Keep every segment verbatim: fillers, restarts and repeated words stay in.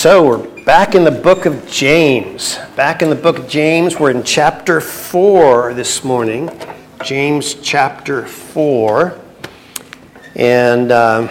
So we're back in the book of James. Back in the book of James, we're in chapter four this morning. James chapter four. And um,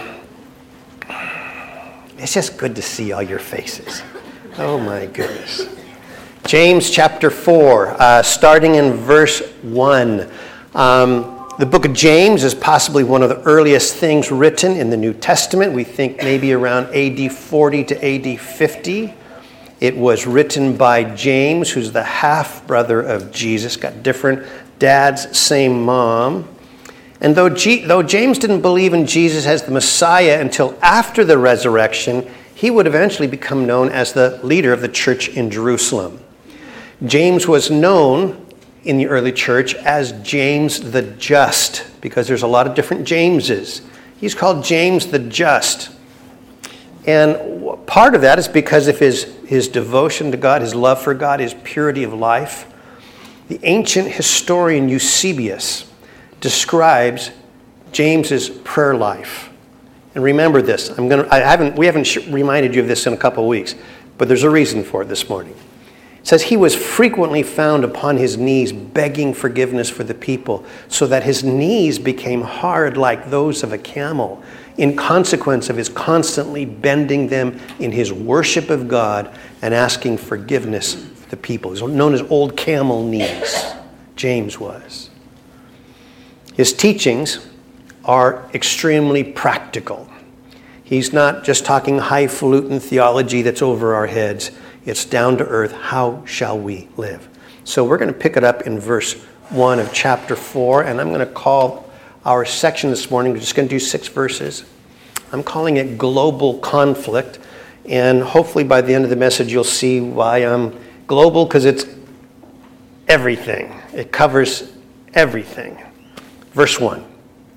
it's just good to see all your faces. Oh my goodness. James chapter four, uh, starting in verse one. Um, The book of James is possibly one of the earliest things written in the New Testament. We think maybe around A D forty to A D fifty. It was written by James, who's the half-brother of Jesus, got different dads, same mom. And though, G- though James didn't believe in Jesus as the Messiah until after the resurrection, he would eventually become known as the leader of the church in Jerusalem. James was known in the early church as James the Just, because there's a lot of different Jameses. He's called James the Just. And part of that is because of his, his devotion to God, his love for God, his purity of life. The ancient historian Eusebius describes James's prayer life. And remember this, I'm gonna, I haven't, we haven't sh- reminded you of this in a couple of weeks, but there's a reason for it this morning. It says he was frequently found upon his knees begging forgiveness for the people, so that his knees became hard like those of a camel, in consequence of his constantly bending them in his worship of God and asking forgiveness for the people. He's known as old camel knees, James was. His teachings are extremely practical. He's not just talking highfalutin theology that's over our heads. It's down to earth. How shall we live? So we're going to pick it up in verse one of chapter four, and I'm going to call our section this morning, we're just going to do six verses. I'm calling it Global Conflict, and hopefully by the end of the message you'll see why I'm global, because it's everything. It covers everything. Verse one.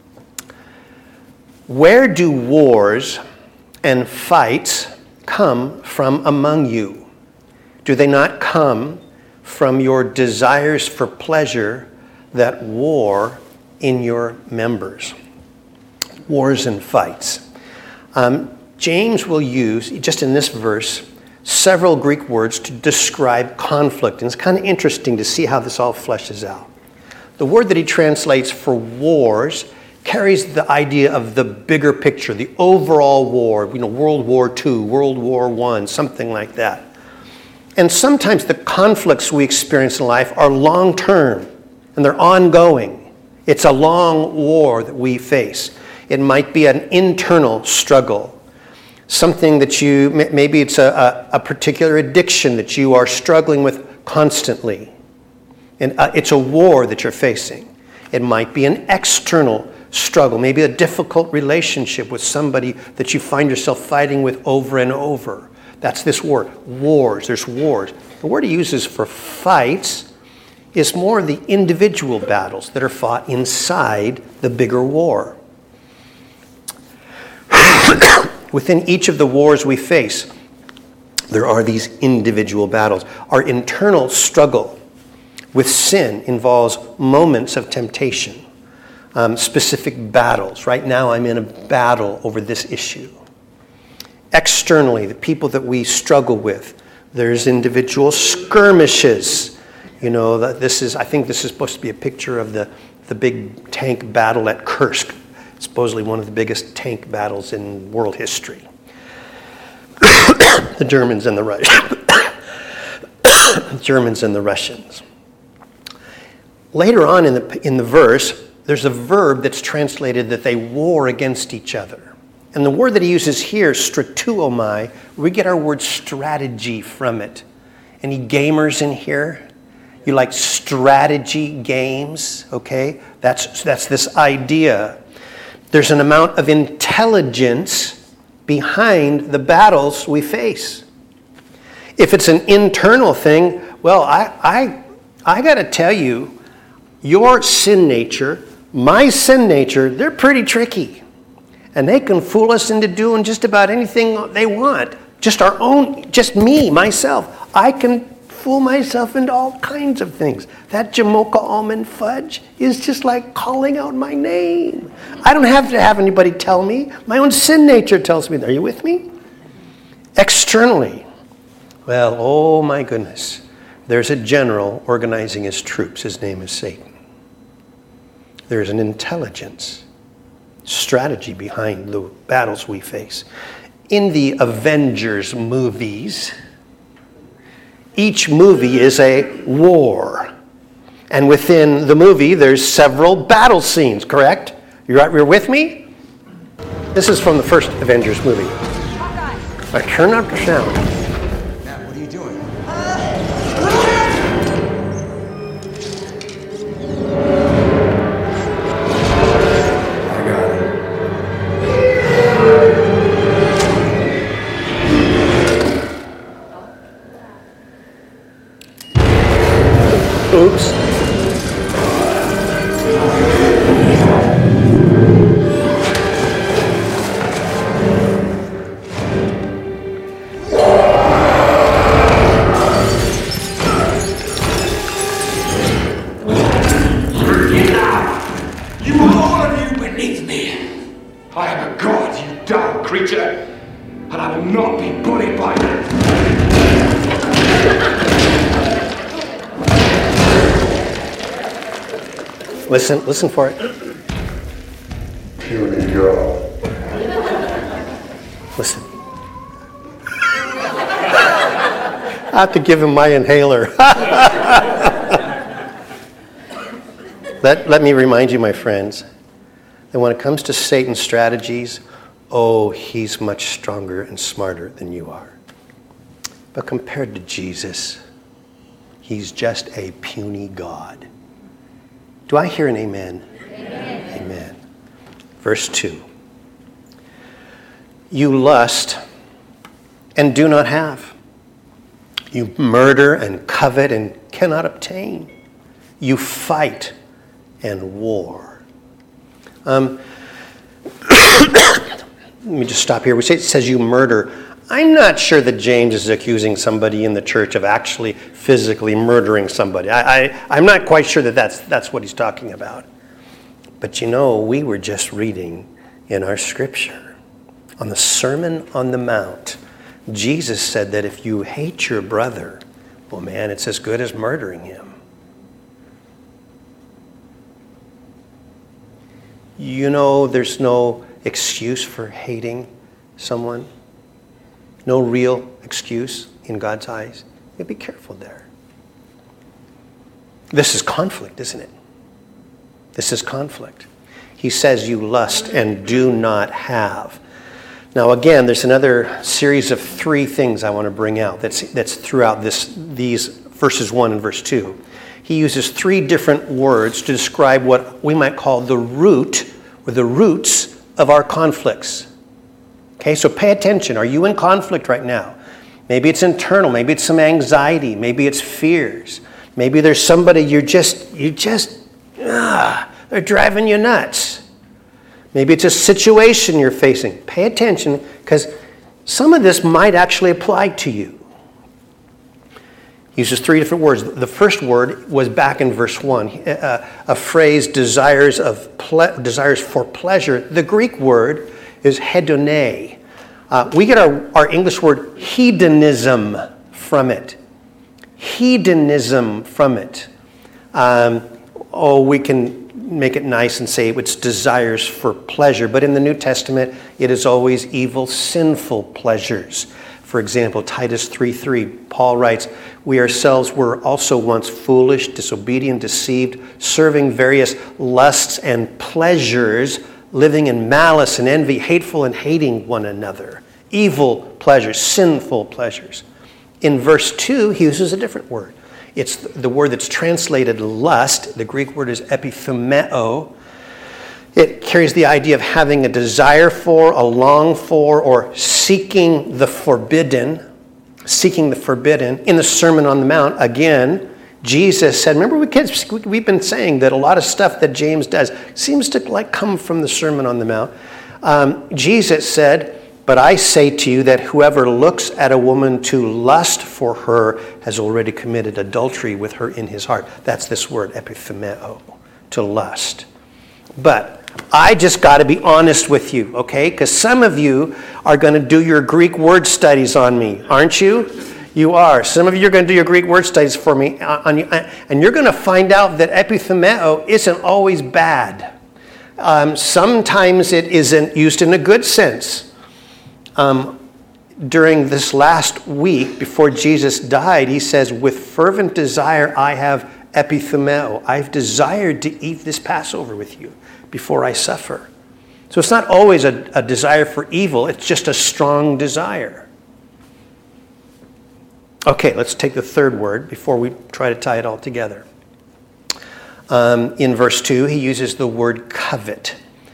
Where do wars and fights come from among you? Do they not come from your desires for pleasure that war in your members? Wars and fights. Um, James will use, just in this verse, several Greek words to describe conflict. And it's kind of interesting to see how this all fleshes out. The word that he translates for wars carries the idea of the bigger picture, the overall war, you know, World War Two, World War One, something like that. And sometimes the conflicts we experience in life are long-term and they're ongoing. It's a long war that we face. It might be an internal struggle, something that you, maybe it's a, a, a particular addiction that you are struggling with constantly. And uh, it's a war that you're facing. It might be an external struggle, maybe a difficult relationship with somebody that you find yourself fighting with over and over. That's this word, wars. There's wars. The word he uses for fights is more the individual battles that are fought inside the bigger war. Within each of the wars we face, there are these individual battles. Our internal struggle with sin involves moments of temptation, um, specific battles. Right now I'm in a battle over this issue. Externally, the people that we struggle with, there's individual skirmishes. You know, that this is, I think this is supposed to be a picture of the, the big tank battle at Kursk, supposedly one of the biggest tank battles in world history. The Germans and the Russians. Germans and the Russians. Later on in the, in the verse, there's a verb that's translated that they war against each other. And the word that he uses here, stratuomai, we get our word strategy from it. Any gamers in here? You like strategy games? Okay, that's, that's this idea. There's an amount of intelligence behind the battles we face. If it's an internal thing, well, I, I, I got to tell you, your sin nature, my sin nature, they're pretty tricky. And they can fool us into doing just about anything they want. Just our own, just me, myself. I can fool myself into all kinds of things. That Jamocha almond fudge is just like calling out my name. I don't have to have anybody tell me. My own sin nature tells me. Are you with me? Externally, Well, oh my goodness. There's a general organizing his troops. His name is Satan. There's an intelligence, strategy behind the battles we face. In the Avengers movies, each movie is a war. And within the movie, there's several battle scenes, correct? You're, you're with me? This is from the first Avengers movie. I turn up the sound. Matt, what are you doing? I got it. Oops. Listen, listen for it. Puny girl. Listen. I have to give him my inhaler. let, let me remind you, my friends, that when it comes to Satan's strategies, oh, he's much stronger and smarter than you are. But compared to Jesus, he's just a puny God. Do I hear an amen? Amen? Amen. Verse two. You lust and do not have. You murder and covet and cannot obtain. You fight and war. Um, let me just stop here. We say it says you murder. I'm not sure that James is accusing somebody in the church of actually physically murdering somebody. I, I, I'm not quite sure that that's, that's what he's talking about. But you know, we were just reading in our scripture on the Sermon on the Mount. Jesus said that if you hate your brother, well, man, it's as good as murdering him. You know, there's no excuse for hating someone. No real excuse in God's eyes. You be careful there. This is conflict, isn't it? This is conflict. He says you lust and do not have. Now again, there's another series of three things I want to bring out that's, that's throughout this, these verses one and verse two. He uses three different words to describe what we might call the root or the roots of our conflicts. Okay, so pay attention. Are you in conflict right now? Maybe it's internal. Maybe it's some anxiety. Maybe it's fears. Maybe there's somebody you're just, you just, ah, they're driving you nuts. Maybe it's a situation you're facing. Pay attention, because some of this might actually apply to you. He uses three different words. The first word was back in verse one, a, a phrase, desires of ple- desires for pleasure. The Greek word is hedone. Uh, we get our, our English word hedonism from it. Hedonism from it. Um, oh, we can make it nice and say it's desires for pleasure. But in the New Testament, it is always evil, sinful pleasures. For example, Titus three three, Paul writes, we ourselves were also once foolish, disobedient, deceived, serving various lusts and pleasures, living in malice and envy, hateful and hating one another. Evil pleasures, sinful pleasures. In verse two, he uses a different word. It's the word that's translated lust. The Greek word is epithumeo. It carries the idea of having a desire for, a long for, or seeking the forbidden. Seeking the forbidden. In the Sermon on the Mount, again, Jesus said, remember we kids, we've been saying that a lot of stuff that James does seems to like come from the Sermon on the Mount. Um, Jesus said, but I say to you that whoever looks at a woman to lust for her has already committed adultery with her in his heart. That's this word, epithumeo, to lust. But I just got to be honest with you, okay? Because some of you are going to do your Greek word studies on me, aren't you? You are. Some of you are going to do your Greek word studies for me, on, and you're going to find out that epithumeo isn't always bad. Um, sometimes it isn't used in a good sense. Um, during this last week, before Jesus died, he says, with fervent desire I have epithumeo. I've desired to eat this Passover with you before I suffer. So it's not always a, a desire for evil. It's just a strong desire. Okay, let's take the third word before we try to tie it all together. Um, in verse two, he uses the word covet.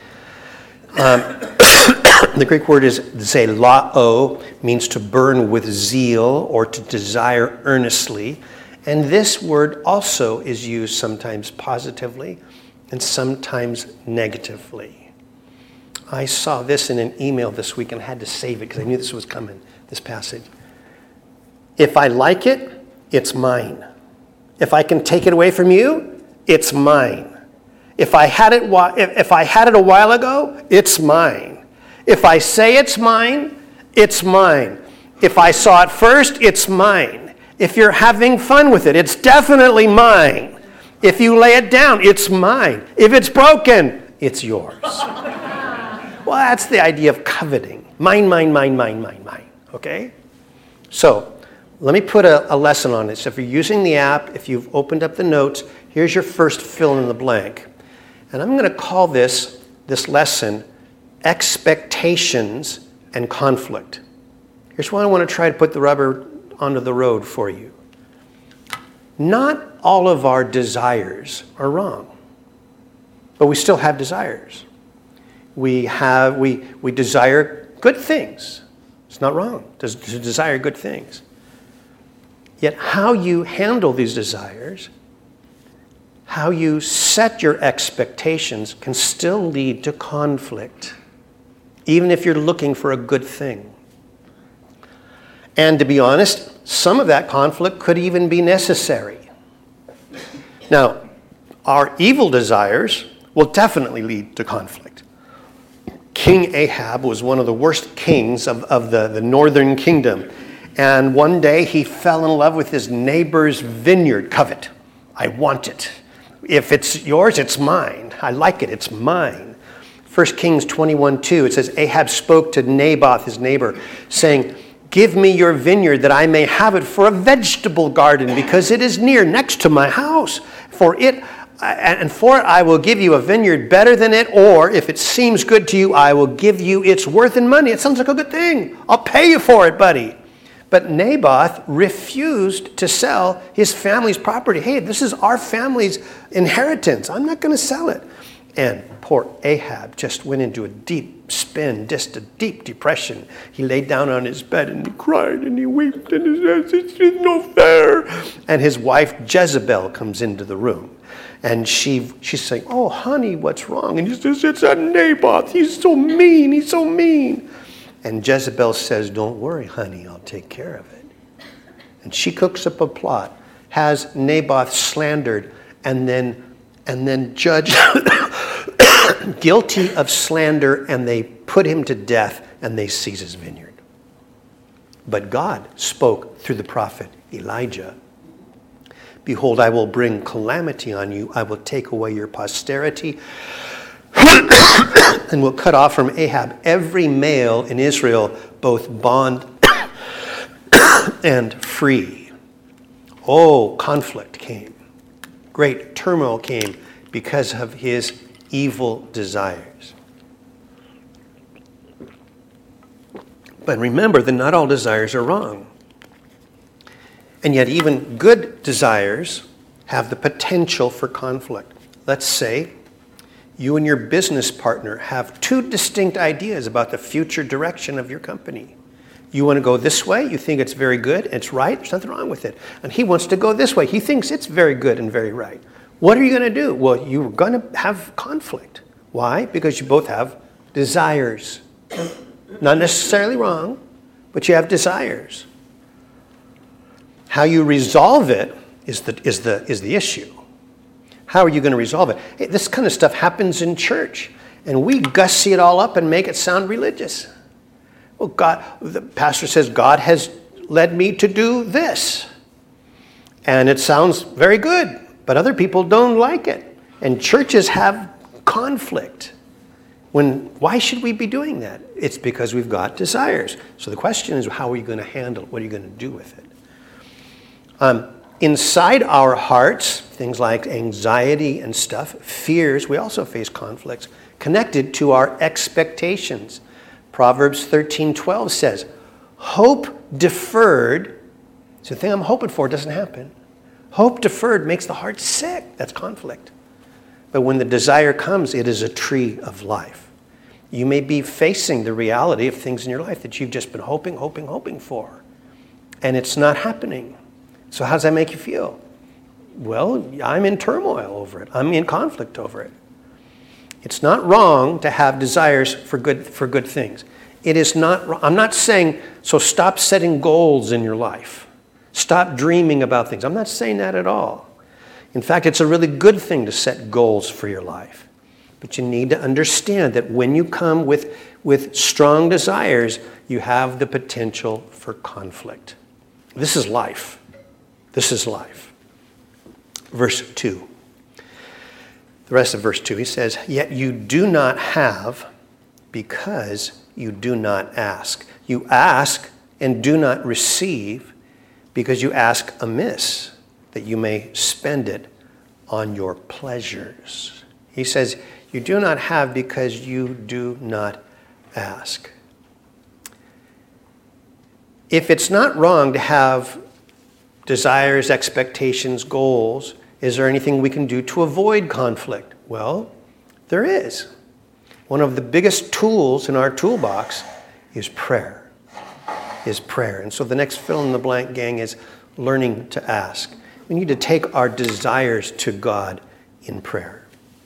Um, the Greek word is zelao, means to burn with zeal or to desire earnestly. And this word also is used sometimes positively and sometimes negatively. I saw this in an email this week and had to save it because I knew this was coming, this passage. If I like it, it's mine. If I can take it away from you, it's mine. If I had it, if I had it a while ago, it's mine. If I say it's mine, it's mine. If I saw it first, it's mine. If you're having fun with it, it's definitely mine. If you lay it down, it's mine. If it's broken, it's yours. Well, that's the idea of coveting. Mine, mine, mine, mine, mine, mine. Okay? So, let me put a, a lesson on it. So if you're using the app, if you've opened up the notes, here's your first fill in the blank. And I'm going to call this, this lesson, expectations and conflict. Here's why I want to try to put the rubber onto the road for you. Not all of our desires are wrong, but we still have desires. We have, we, we desire good things. It's not wrong to, to desire good things. Yet how you handle these desires, how you set your expectations can still lead to conflict, even if you're looking for a good thing. And to be honest, some of that conflict could even be necessary. Now, our evil desires will definitely lead to conflict. King Ahab was one of the worst kings of, of the, the northern kingdom. And one day he fell in love with his neighbor's vineyard. Covet. I want it. If it's yours, it's mine. I like it. It's mine. First Kings twenty-one two, it says, Ahab spoke to Naboth, his neighbor, saying, give me your vineyard that I may have it for a vegetable garden because it is near, next to my house. For it, and for it I will give you a vineyard better than it, or if it seems good to you, I will give you its worth in money. It sounds like a good thing. I'll pay you for it, buddy. But Naboth refused to sell his family's property. Hey, this is our family's inheritance. I'm not going to sell it. And poor Ahab just went into a deep spin, just a deep depression. He laid down on his bed and he cried and he wept and he says, it's just no fair. And his wife Jezebel comes into the room. And she she's saying, oh, honey, what's wrong? And he says, it's that Naboth. He's so mean. He's so mean. And Jezebel says, don't worry, honey, I'll take care of it. And she cooks up a plot, has Naboth slandered, and then, and then judged guilty of slander, and they put him to death, and they seize his vineyard. But God spoke through the prophet Elijah. Behold, I will bring calamity on you. I will take away your posterity and will cut off from Ahab every male in Israel, both bond and free. Oh, conflict came. Great turmoil came because of his evil desires. But remember that not all desires are wrong. And yet even good desires have the potential for conflict. Let's say you and your business partner have two distinct ideas about the future direction of your company. You want to go this way, you think it's very good, it's right, there's nothing wrong with it. And he wants to go this way, he thinks it's very good and very right. What are you going to do? Well, you're going to have conflict. Why? Because you both have desires. Not necessarily wrong, but you have desires. How you resolve it is the, is the, is the issue. How are you going to resolve it? Hey, this kind of stuff happens in church, and we gussy it all up and make it sound religious. Well, God, the pastor says God has led me to do this. And it sounds very good, but other people don't like it. And churches have conflict. When, why should we be doing that? It's because we've got desires. So the question is, how are you going to handle it? What are you going to do with it? Um, inside our hearts, things like anxiety and stuff, fears, we also face conflicts connected to our expectations. Proverbs thirteen twelve says, hope deferred, so the thing I'm hoping for doesn't happen. Hope deferred makes the heart sick. That's conflict. But when the desire comes, it is a tree of life. You may be facing the reality of things in your life that you've just been hoping, hoping, hoping for. And it's not happening. So how does that make you feel? Well, I'm in turmoil over it. I'm in conflict over it. It's not wrong to have desires for good, for good things. It is not wrong. I'm not saying, so stop setting goals in your life. Stop dreaming about things. I'm not saying that at all. In fact, it's a really good thing to set goals for your life. But you need to understand that when you come with, with strong desires, you have the potential for conflict. This is life. This is life. Verse two. The rest of verse two, he says, yet you do not have because you do not ask. You ask and do not receive because you ask amiss, that you may spend it on your pleasures. He says, you do not have because you do not ask. If it's not wrong to have desires, expectations, goals, is there anything we can do to avoid conflict? Well, there is. One of the biggest tools in our toolbox is prayer. Is prayer. And so the next fill in the blank, gang, is learning to ask. We need to take our desires to God in prayer.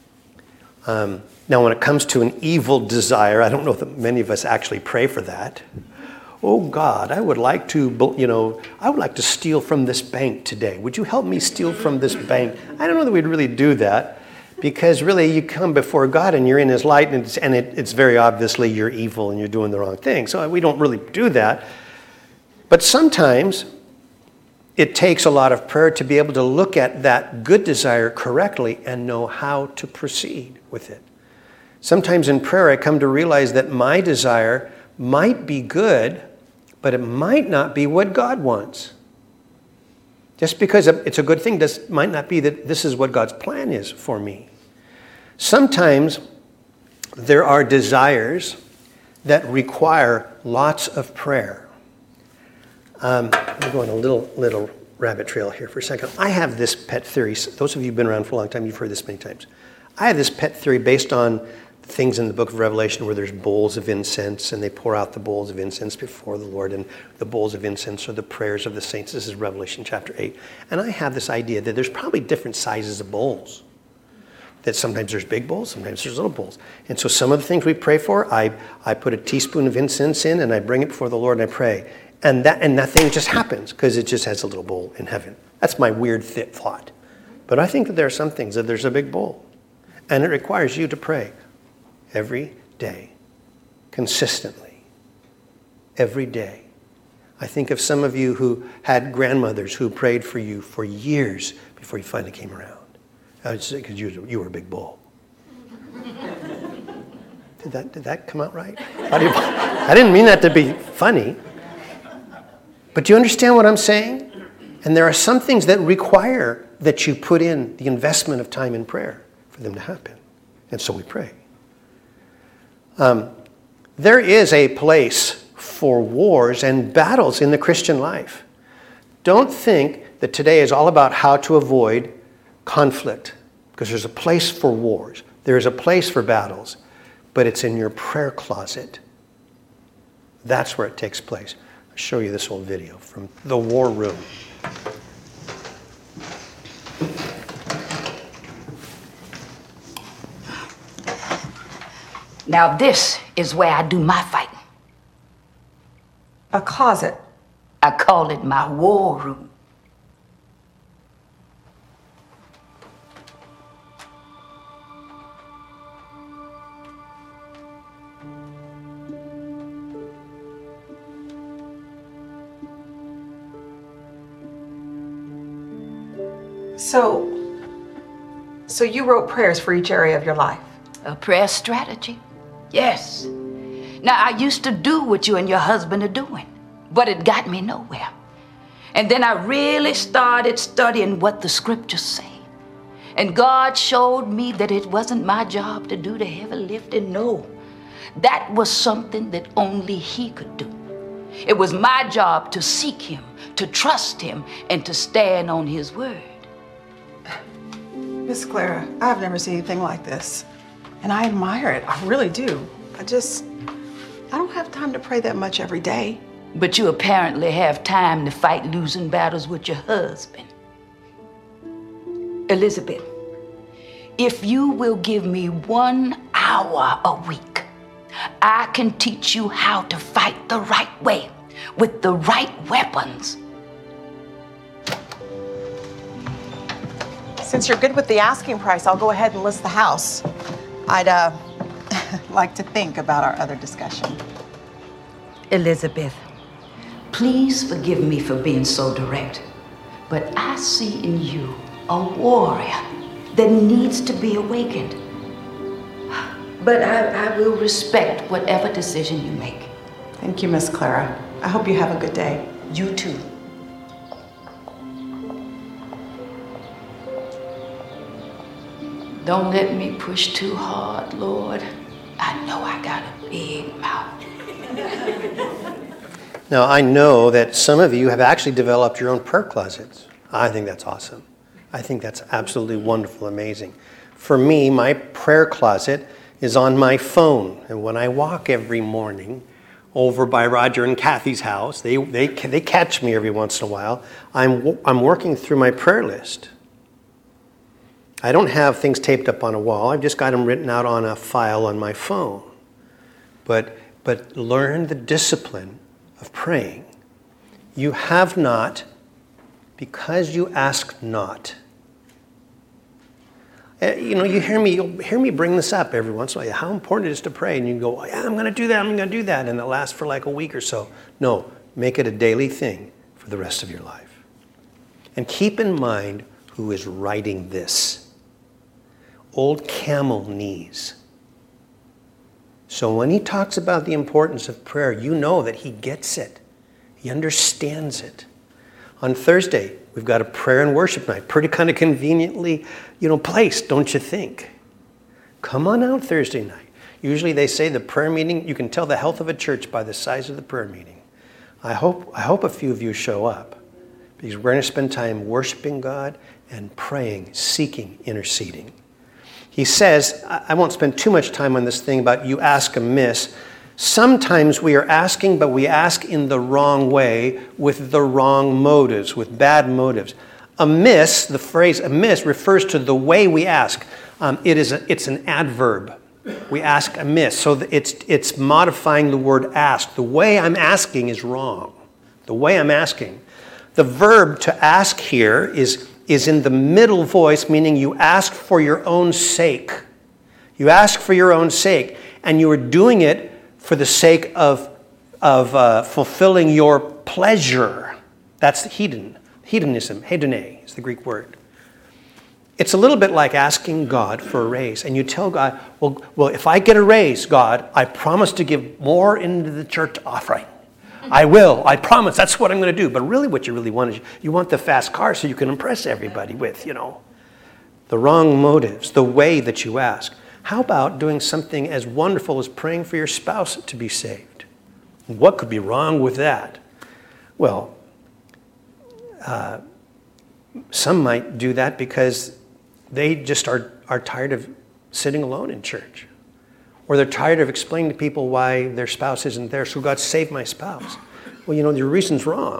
Um, now, when it comes to an evil desire, I don't know that many of us actually pray for that. Oh God, I would like to, you know, I would like to steal from this bank today. Would you help me steal from this bank? I don't know that we'd really do that, because really you come before God and you're in his light, and it's, and it, it's very obviously you're evil and you're doing the wrong thing. So we don't really do that. But sometimes it takes a lot of prayer to be able to look at that good desire correctly and know how to proceed with it. Sometimes in prayer I come to realize that my desire might be good, but it might not be what God wants. Just because it's a good thing does, might not be that this is what God's plan is for me. Sometimes there are desires that require lots of prayer. Um, I'm going a little, little rabbit trail here for a second. I have this pet theory. Those of you who've been around for a long time, you've heard this many times. I have this pet theory based on things in the book of Revelation where there's bowls of incense and they pour out the bowls of incense before the Lord, and the bowls of incense are the prayers of the saints. This is Revelation chapter eight. And I have this idea that there's probably different sizes of bowls. That sometimes there's big bowls, sometimes there's little bowls. And so some of the things we pray for, I, I put a teaspoon of incense in and I bring it before the Lord and I pray. And that and that thing just happens because it just has a little bowl in heaven. That's my weird th- thought. But I think that there are some things that there's a big bowl. And it requires you to pray every day, consistently, every day. I think of some of you who had grandmothers who prayed for you for years before you finally came around. Because you, you were a big bull. Did that, did that come out right? How do you, I didn't mean that to be funny. But do you understand what I'm saying? And there are some things that require that you put in the investment of time in prayer for them to happen. And so we pray. Um, there is a place for wars and battles in the Christian life. Don't think that today is all about how to avoid conflict, because there's a place for wars. There's a place for battles, but it's in your prayer closet. That's where it takes place. I'll show you this old video from the war room. Now this is where I do my fighting. A closet. I call it my war room. So, so you wrote prayers for each area of your life? A prayer strategy? Yes. Now, I used to do what you and your husband are doing, but it got me nowhere. And then I really started studying what the scriptures say. And God showed me that it wasn't my job to do the heavy lifting. No, that was something that only He could do. It was my job to seek Him, to trust Him, and to stand on His word. Miss Clara, I've never seen anything like this. And I admire it. I really do. I just, I don't have time to pray that much every day. But you apparently have time to fight losing battles with your husband. Elizabeth, if you will give me one hour a week, I can teach you how to fight the right way with the right weapons. Since you're good with the asking price, I'll go ahead and list the house. I'd uh, like to think about our other discussion. Elizabeth, please forgive me for being so direct, but I see in you a warrior that needs to be awakened. But I, I will respect whatever decision you make. Thank you, Miss Clara. I hope you have a good day. You too. Don't let me push too hard, Lord. I know I got a big mouth. Now, I know that some of you have actually developed your own prayer closets. I think that's awesome. I think that's absolutely wonderful, amazing. For me, my prayer closet is on my phone. And when I walk every morning over by Roger and Kathy's house, they, they, they catch me every once in a while, I'm, I'm working through my prayer list. I don't have things taped up on a wall. I've just got them written out on a file on my phone. But, but learn the discipline of praying. You have not because you ask not. Uh, you know, you hear me, you'll hear me bring this up every once in a while. How important it is to pray. And you go, oh, yeah, I'm going to do that, I'm going to do that. And it lasts for like a week or so. No, make it a daily thing for the rest of your life. And keep in mind who is writing this. Old Camel Knees. So when he talks about the importance of prayer, you know that he gets it. He understands it. On Thursday, we've got a prayer and worship night. Pretty kind of conveniently, you know, placed, don't you think? Come on out Thursday night. Usually they say the prayer meeting, you can tell the health of a church by the size of the prayer meeting. I hope, I hope a few of you show up because we're going to spend time worshiping God and praying, seeking, interceding. He says, I won't spend too much time on this thing about you ask amiss. Sometimes we are asking, but we ask in the wrong way with the wrong motives, with bad motives. Amiss, the phrase amiss, refers to the way we ask. Um, it is a, it's an adverb. We ask amiss. So it's, it's modifying the word ask. The way I'm asking is wrong. The way I'm asking. The verb to ask here is is in the middle voice, meaning you ask for your own sake. You ask for your own sake, and you are doing it for the sake of, of uh, fulfilling your pleasure. That's the hedon. Hedonism, hedone is the Greek word. It's a little bit like asking God for a raise, and you tell God, well, well, if I get a raise, God, I promise to give more into the church offering. I will. I promise. That's what I'm going to do. But really what you really want is you want the fast car so you can impress everybody with, you know, the wrong motives, the way that you ask. How about doing something as wonderful as praying for your spouse to be saved? What could be wrong with that? Well, uh, some might do that because they just are, are tired of sitting alone in church. Or they're tired of explaining to people why their spouse isn't there. So God, save my spouse. Well, you know, your reason's wrong.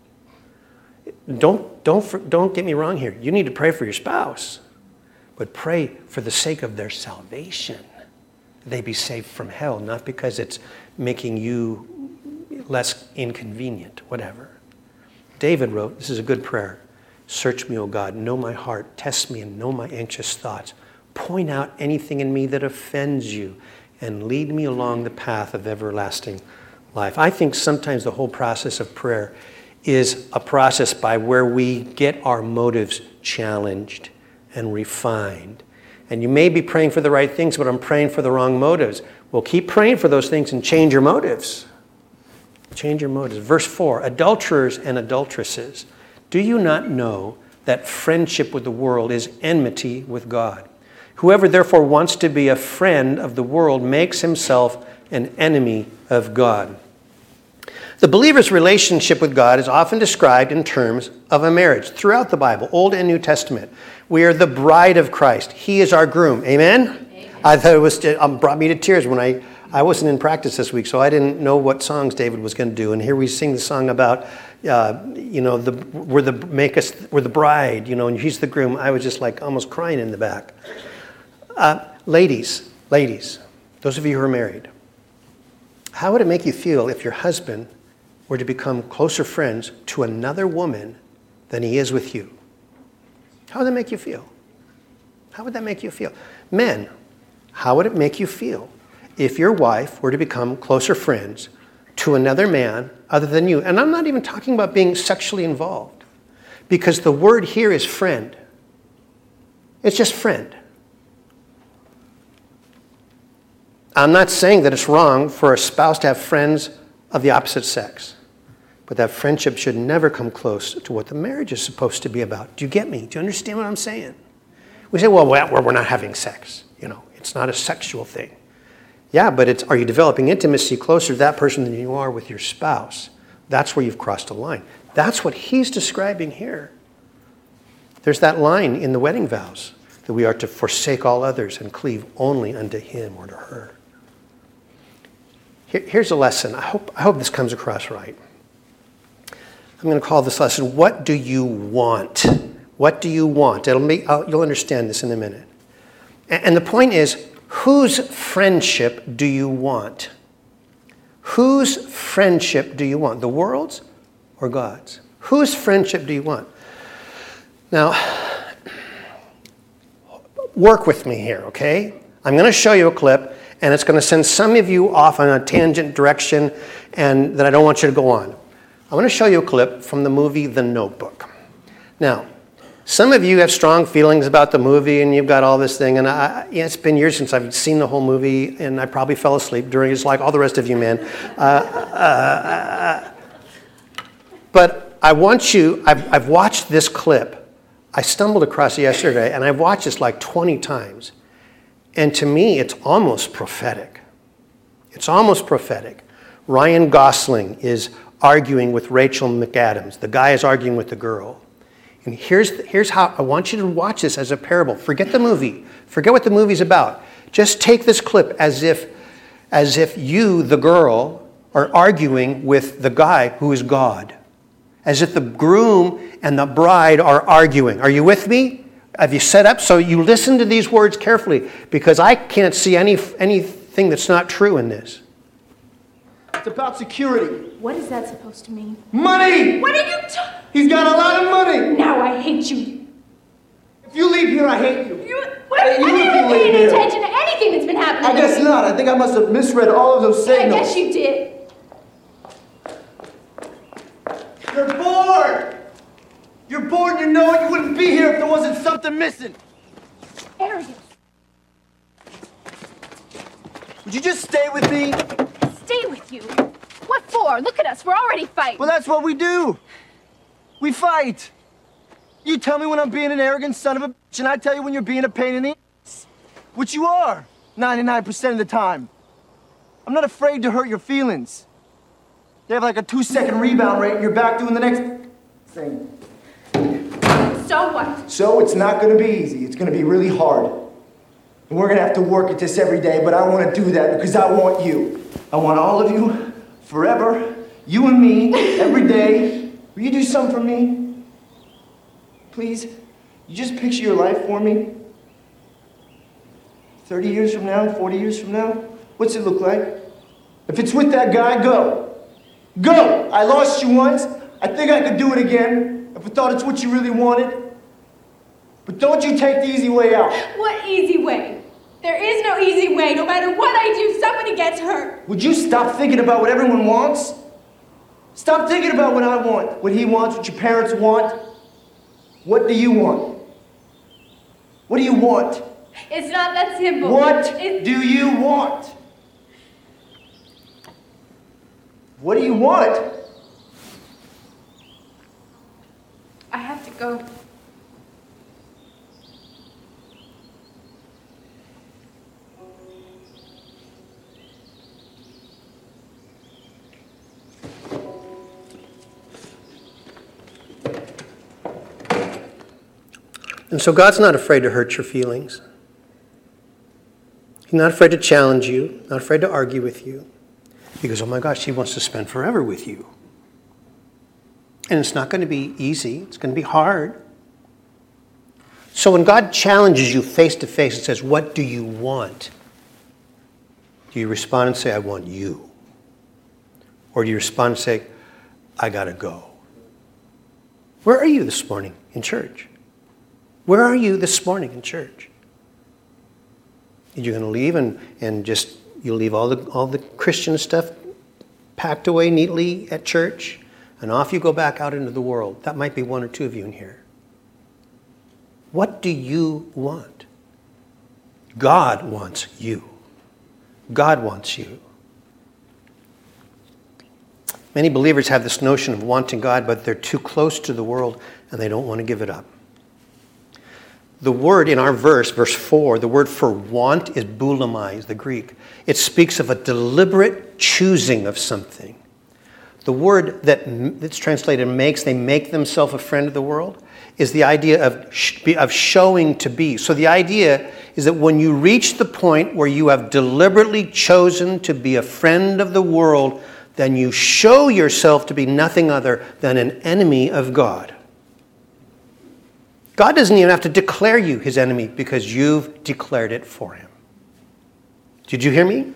Don't, don't, don't get me wrong here. You need to pray for your spouse. But pray for the sake of their salvation. They be saved from hell, not because it's making you less inconvenient, whatever. David wrote, this is a good prayer. Search me, O God, know my heart. Test me and know my anxious thoughts. Point out anything in me that offends you and lead me along the path of everlasting life. I think sometimes the whole process of prayer is a process by where we get our motives challenged and refined. And you may be praying for the right things, but I'm praying for the wrong motives. Well, keep praying for those things and change your motives. Change your motives. Verse four, adulterers and adulteresses, do you not know that friendship with the world is enmity with God? Whoever therefore wants to be a friend of the world makes himself an enemy of God. The believer's relationship with God is often described in terms of a marriage throughout the Bible, Old and New Testament. We are the bride of Christ. He is our groom. Amen? Amen. I thought it was um, brought me to tears when I, I wasn't in practice this week, so I didn't know what songs David was going to do. And here we sing the song about, uh, you know, the we're the make us we're the bride, you know, and he's the groom. I was just like almost crying in the back. Uh, ladies, ladies, those of you who are married, how would it make you feel if your husband were to become closer friends to another woman than he is with you? How would that make you feel? How would that make you feel? Men, how would it make you feel if your wife were to become closer friends to another man other than you? And I'm not even talking about being sexually involved, because the word here is friend. It's just friend. I'm not saying that it's wrong for a spouse to have friends of the opposite sex, but that friendship should never come close to what the marriage is supposed to be about. Do you get me? Do you understand what I'm saying? We say, well, we're not having sex. You know, it's not a sexual thing. Yeah, but it's, are you developing intimacy closer to that person than you are with your spouse? That's where you've crossed a line. That's what he's describing here. There's that line in the wedding vows that we are to forsake all others and cleave only unto him or to her. Here, here's a lesson. I hope, I hope this comes across right. I'm going to call this lesson, what do you want? What do you want? It'll make, I'll, you'll understand this in a minute. And, and the point is, whose friendship do you want? Whose friendship do you want? The world's or God's? Whose friendship do you want? Now, work with me here, okay? I'm going to show you a clip, and it's going to send some of you off on a tangent direction and that I don't want you to go on. I want to show you a clip from the movie The Notebook. Now, some of you have strong feelings about the movie, and you've got all this thing, and I, yeah, it's been years since I've seen the whole movie, and I probably fell asleep during it, just like all the rest of you, man. Uh, uh, but I want you, I've, I've watched this clip. I stumbled across it yesterday, and I've watched this like twenty times. And to me, it's almost prophetic. It's almost prophetic. Ryan Gosling is arguing with Rachel McAdams. The guy is arguing with the girl. And here's, here's how I want you to watch this as a parable. Forget the movie. Forget what the movie's about. Just take this clip as if, as if you, the girl, are arguing with the guy who is God. As if the groom and the bride are arguing. Are you with me? Have you set up? So you listen to these words carefully, because I can't see any anything that's not true in this. It's about security. What is that supposed to mean? Money! What are you talking? He's got a lot of money! Now I hate you. If you leave here, I hate you. You, what, I You haven't if you been leave paying here. attention to anything that's been happening. I guess not. I think I must have misread all of those I signals. guess you did. You're bored! You're bored and you know it. You wouldn't be here if there wasn't something missing. Arrogance. Would you just stay with me? Stay with you. What for? Look at us. We're already fighting. Well, that's what we do. We fight. You tell me when I'm being an arrogant son of a bitch, and I tell you when you're being a pain in the ass. Which you are, ninety-nine percent of the time. I'm not afraid to hurt your feelings. They have like a two-second rebound rate, and you're back doing the next thing. So what? So it's not going to be easy. It's going to be really hard. And we're going to have to work at this every day, but I want to do that because I want you. I want all of you, forever, you and me, every day. Will you do something for me? Please? You just picture your life for me? thirty years from now, forty years from now? What's it look like? If it's with that guy, go. Go! I lost you once. I think I could do it again. If I thought it's what you really wanted. But don't you take the easy way out. What easy way? There is no easy way. No matter what I do, somebody gets hurt. Would you stop thinking about what everyone wants? Stop thinking about what I want, what he wants, what your parents want. What do you want? What do you want? It's not that simple. What It's... do you want? What do you want? I have to go. And so God's not afraid to hurt your feelings. He's not afraid to challenge you, not afraid to argue with you. Because, oh my gosh, he wants to spend forever with you. And it's not going to be easy. It's going to be hard. So when God challenges you face to face and says, what do you want? Do you respond and say, I want you? Or do you respond and say, I got to go? Where are you this morning in church? Where are you this morning in church? You're going to leave and, and just, you'll leave all the, all the Christian stuff packed away neatly at church, and off you go back out into the world. That might be one or two of you in here. What do you want? God wants you. God wants you. Many believers have this notion of wanting God, but they're too close to the world and they don't want to give it up. The word in our verse, verse four, the word for want is boulamai, is the Greek. It speaks of a deliberate choosing of something. The word that it's translated makes, they make themselves a friend of the world, is the idea of, of showing to be. So the idea is that when you reach the point where you have deliberately chosen to be a friend of the world, then you show yourself to be nothing other than an enemy of God. God doesn't even have to declare you his enemy because you've declared it for him. Did you hear me?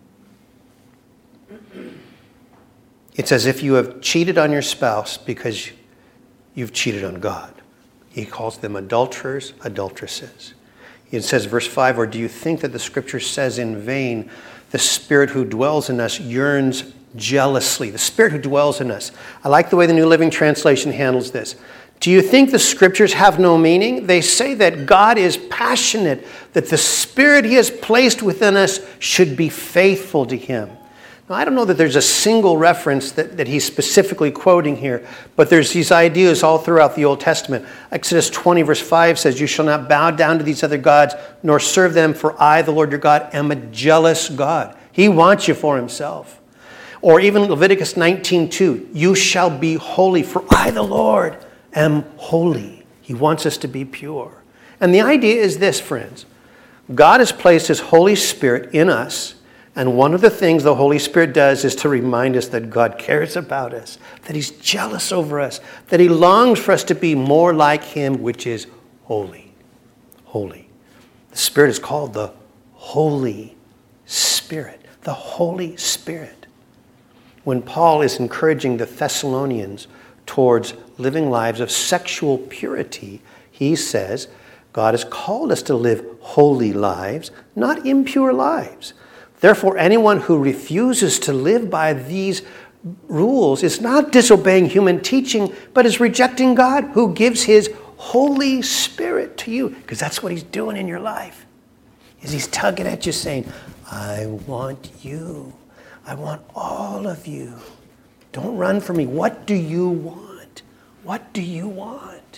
It's as if you have cheated on your spouse because you've cheated on God. He calls them adulterers, adulteresses. It says, verse five, or do you think that the scripture says in vain, the Spirit who dwells in us yearns jealously? The Spirit who dwells in us. I like the way the New Living Translation handles this. Do you think the scriptures have no meaning? They say that God is passionate, that the Spirit he has placed within us should be faithful to him. Now, I don't know that there's a single reference that, that he's specifically quoting here, but there's these ideas all throughout the Old Testament. Exodus twenty verse five says, you shall not bow down to these other gods, nor serve them, for I, the Lord your God, am a jealous God. He wants you for himself. Or even Leviticus nineteen two, you shall be holy, for I, the Lord, am holy. He wants us to be pure. And the idea is this, friends. God has placed his Holy Spirit in us, and one of the things the Holy Spirit does is to remind us that God cares about us, that he's jealous over us, that he longs for us to be more like him, which is holy. Holy. The Spirit is called the Holy Spirit. The Holy Spirit. When Paul is encouraging the Thessalonians towards living lives of sexual purity, he says, God has called us to live holy lives, not impure lives. Therefore, anyone who refuses to live by these rules is not disobeying human teaching, but is rejecting God, who gives his Holy Spirit to you. Because that's what he's doing in your life. Is he's tugging at you saying, I want you. I want all of you. Don't run from me. What do you want? What do you want?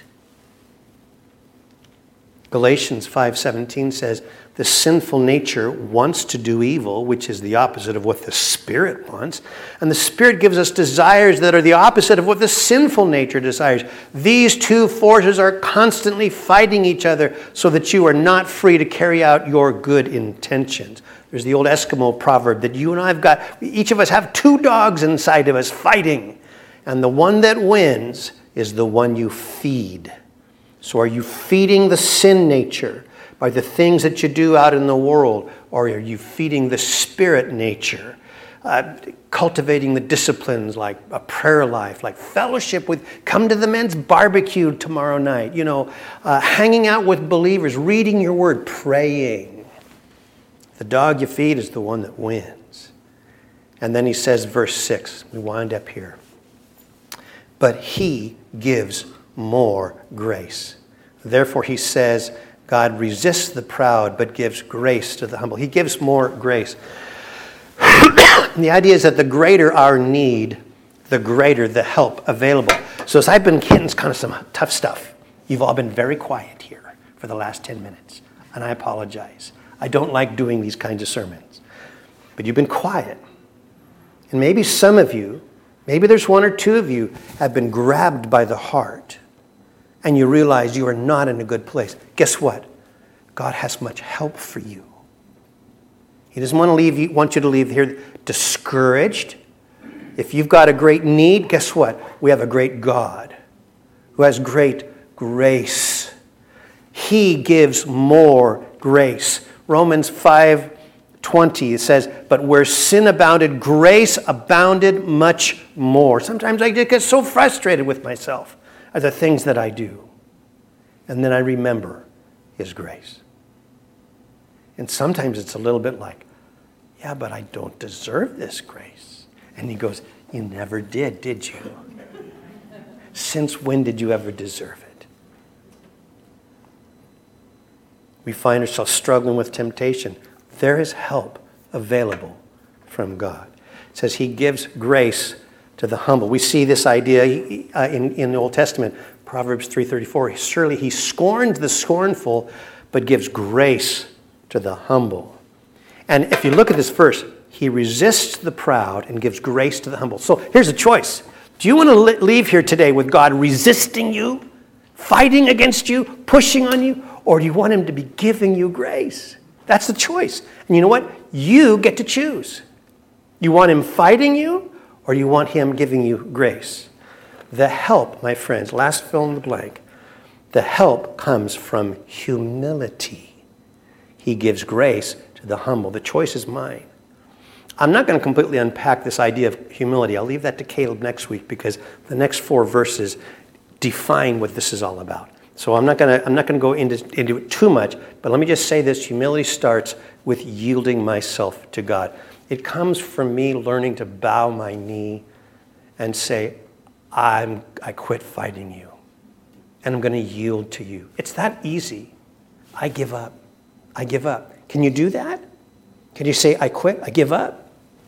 Galatians five seventeen says, the sinful nature wants to do evil, which is the opposite of what the Spirit wants. And the Spirit gives us desires that are the opposite of what the sinful nature desires. These two forces are constantly fighting each other so that you are not free to carry out your good intentions. There's the old Eskimo proverb that you and I have got, each of us have two dogs inside of us fighting. And the one that wins is the one you feed. So are you feeding the sin nature by the things that you do out in the world? Or are you feeding the Spirit nature? Uh, cultivating the disciplines like a prayer life, like fellowship with, come to the men's barbecue tomorrow night, you know, uh, hanging out with believers, reading your word, praying. The dog you feed is the one that wins. And then he says, verse six, we wind up here. but he gives more grace. Therefore, he says, God resists the proud, but gives grace to the humble. He gives more grace. The idea is that the greater our need, the greater the help available. So as I've been getting kind of some tough stuff, you've all been very quiet here for the last ten minutes, and I apologize. I don't like doing these kinds of sermons, but you've been quiet. And maybe some of you, maybe there's one or two of you have been grabbed by the heart, and you realize you are not in a good place. Guess what? God has much help for you. He doesn't want to leave you, want you to leave here discouraged. If you've got a great need, guess what? We have a great God who has great grace. He gives more grace. Romans five twenty, it says, but where sin abounded, grace abounded much more. Sometimes I get so frustrated with myself at the things that I do. And then I remember his grace. And sometimes it's a little bit like, yeah, but I don't deserve this grace. And he goes, you never did, did you? Since when did you ever deserve it? We find ourselves struggling with temptation. There is help available from God. It says he gives grace to the humble. We see this idea uh, in, in the Old Testament, Proverbs three thirty-four. Surely he scorns the scornful, but gives grace to the humble. And if you look at this verse, he resists the proud and gives grace to the humble. So here's a choice. Do you want to leave here today with God resisting you, fighting against you, pushing on you, or do you want him to be giving you grace? That's the choice. And you know what? You get to choose. You want him fighting you, or you want him giving you grace? The help, my friends, last fill in the blank, the help comes from humility. He gives grace to the humble. The choice is mine. I'm not going to completely unpack this idea of humility. I'll leave that to Caleb next week because the next four verses define what this is all about. So I'm not going to I'm not going to go into, into it too much, but let me just say this. Humility starts with yielding myself to God. It comes from me learning to bow my knee and say, I'm, I quit fighting you, and I'm going to yield to you. It's that easy. I give up. I give up. Can you do that? Can you say, I quit, I give up?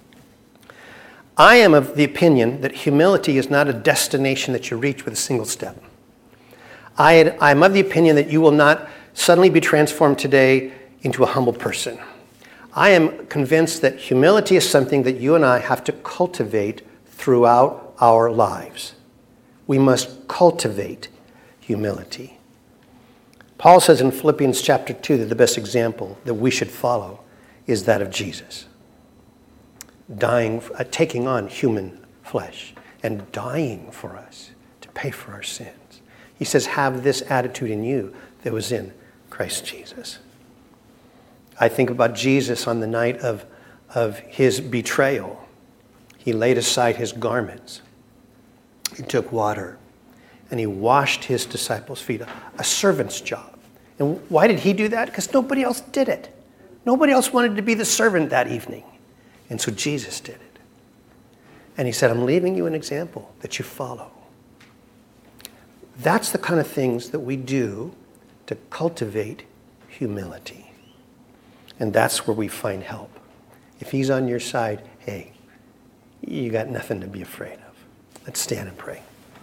I am of the opinion that humility is not a destination that you reach with a single step. I am of the opinion that you will not suddenly be transformed today into a humble person. I am convinced that humility is something that you and I have to cultivate throughout our lives. We must cultivate humility. Paul says in Philippians chapter two that the best example that we should follow is that of Jesus. Dying, uh, taking on human flesh and dying for us to pay for our sins. He says, have this attitude in you that was in Christ Jesus. I think about Jesus on the night of, of his betrayal. He laid aside his garments. He took water and he washed his disciples' feet, a servant's job. And why did he do that? Because nobody else did it. Nobody else wanted to be the servant that evening. And so Jesus did it. And he said, I'm leaving you an example that you follow. That's the kind of things that we do to cultivate humility. And that's where we find help. If he's on your side, hey, you got nothing to be afraid of. Let's stand and pray.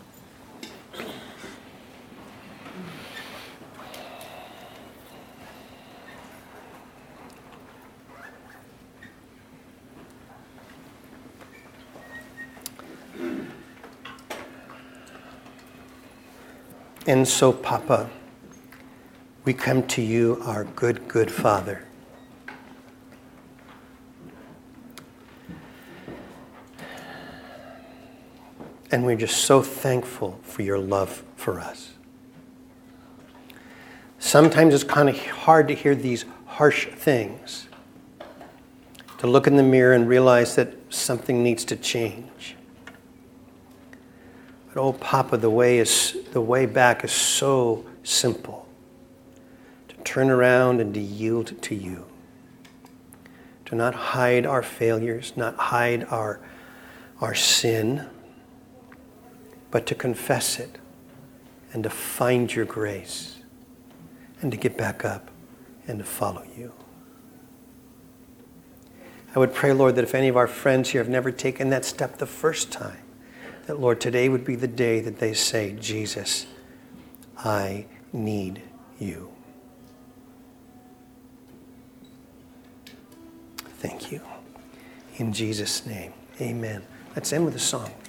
And so, Papa, we come to you, our good, good Father. And we're just so thankful for your love for us. Sometimes it's kind of hard to hear these harsh things, to look in the mirror and realize that something needs to change. But oh, Papa, the way is the way back is so simple. To turn around and to yield to you. To not hide our failures, not hide our, our sin, but to confess it and to find your grace and to get back up and to follow you. I would pray, Lord, that if any of our friends here have never taken that step the first time, that, Lord, today would be the day that they say, Jesus, I need you. Thank you. In Jesus' name, amen. Let's end with a song.